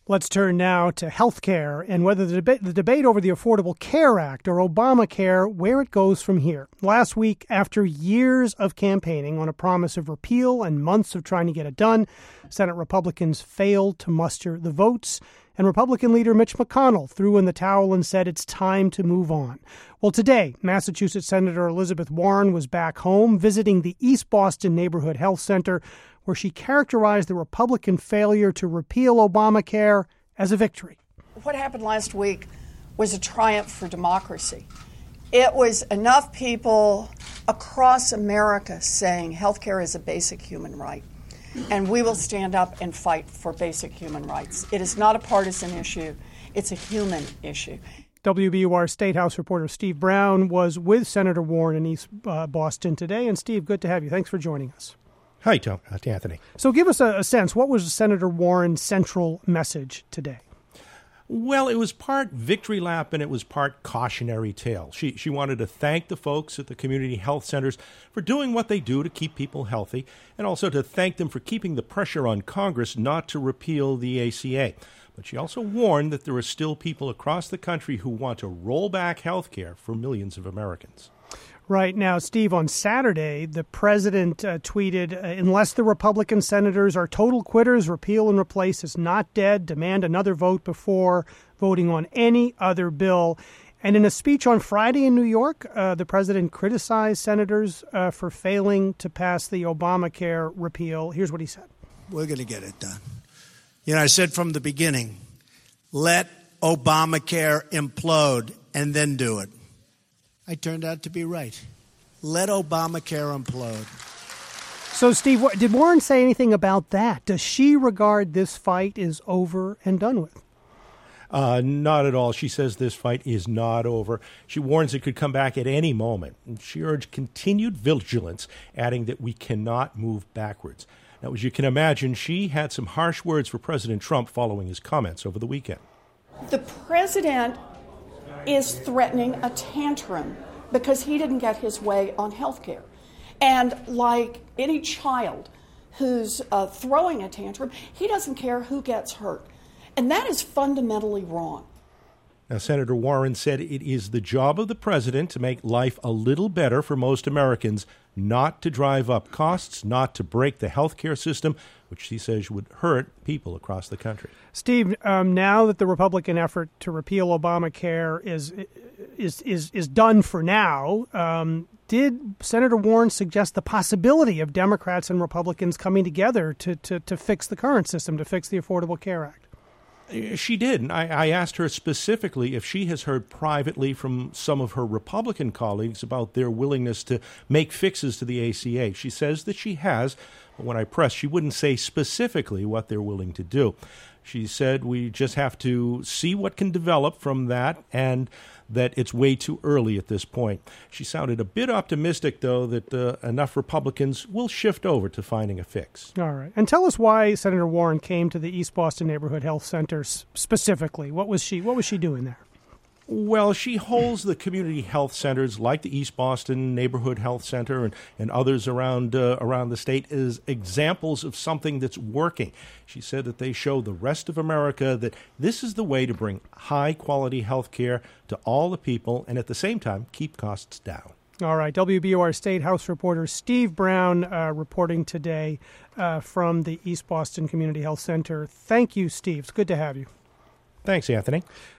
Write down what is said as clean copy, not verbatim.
Let's turn now to health care and whether the debate over the Affordable Care Act or Obamacare, where it goes from here. Last week, after years of campaigning on a promise of repeal and months of trying to get it done, Senate Republicans failed to muster the votes, and Republican leader Mitch McConnell threw in the towel and said it's time to move on. Well, today, Massachusetts Senator Elizabeth Warren was back home visiting the East Boston Neighborhood Health Center, where she characterized the Republican failure to repeal Obamacare as a victory. What happened last week was a triumph for democracy. It was enough people across America saying healthcare is a basic human right, and we will stand up and fight for basic human rights. It is not a partisan issue. It's a human issue. WBUR State House reporter Steve Brown was with Senator Warren in East Boston today. And Steve, good to have you. Thanks for joining us. Hi, Anthony. So give us a sense. What was Senator Warren's central message today? Well, it was part victory lap and it was part cautionary tale. She wanted to thank the folks at the community health centers for doing what they do to keep people healthy, and also to thank them for keeping the pressure on Congress not to repeal the ACA. But she also warned that there are still people across the country who want to roll back health care for millions of Americans. Right. Now, Steve, on Saturday, the president tweeted, unless the Republican senators are total quitters, repeal and replace is not dead. Demand another vote before voting on any other bill. And in a speech on Friday in New York, the president criticized senators for failing to pass the Obamacare repeal. Here's what he said. We're going to get it done. I said from the beginning, let Obamacare implode and then do it. I turned out to be right. Let Obamacare implode. So, Steve, did Warren say anything about that? Does she regard this fight is over and done with? Not at all. She says this fight is not over. She warns it could come back at any moment. And she urged continued vigilance, adding that we cannot move backwards. Now, as you can imagine, she had some harsh words for President Trump following his comments over the weekend. The president is threatening a tantrum because he didn't get his way on health care. And like any child who's throwing a tantrum, he doesn't care who gets hurt. And that is fundamentally wrong. Now, Senator Warren said it is the job of the president to make life a little better for most Americans, not to drive up costs, not to break the health care system, which she says would hurt people across the country. Steve, now that the Republican effort to repeal Obamacare is done for now, did Senator Warren suggest the possibility of Democrats and Republicans coming together to fix the current system, to fix the Affordable Care Act? She did. And I asked her specifically if she has heard privately from some of her Republican colleagues about their willingness to make fixes to the ACA. She says that she has, but when I pressed, she wouldn't say specifically what they're willing to do. She said we just have to see what can develop from that, and that it's way too early at this point. She sounded a bit optimistic, though, that enough Republicans will shift over to finding a fix. All right. And tell us why Senator Warren came to the East Boston Neighborhood Health Center specifically. What was she doing there? Well, she holds the community health centers like the East Boston Neighborhood Health Center and others around the state as examples of something that's working. She said that they show the rest of America that this is the way to bring high-quality health care to all the people and at the same time keep costs down. All right. WBUR State House reporter Steve Brown reporting today from the East Boston Community Health Center. Thank you, Steve. It's good to have you. Thanks, Anthony.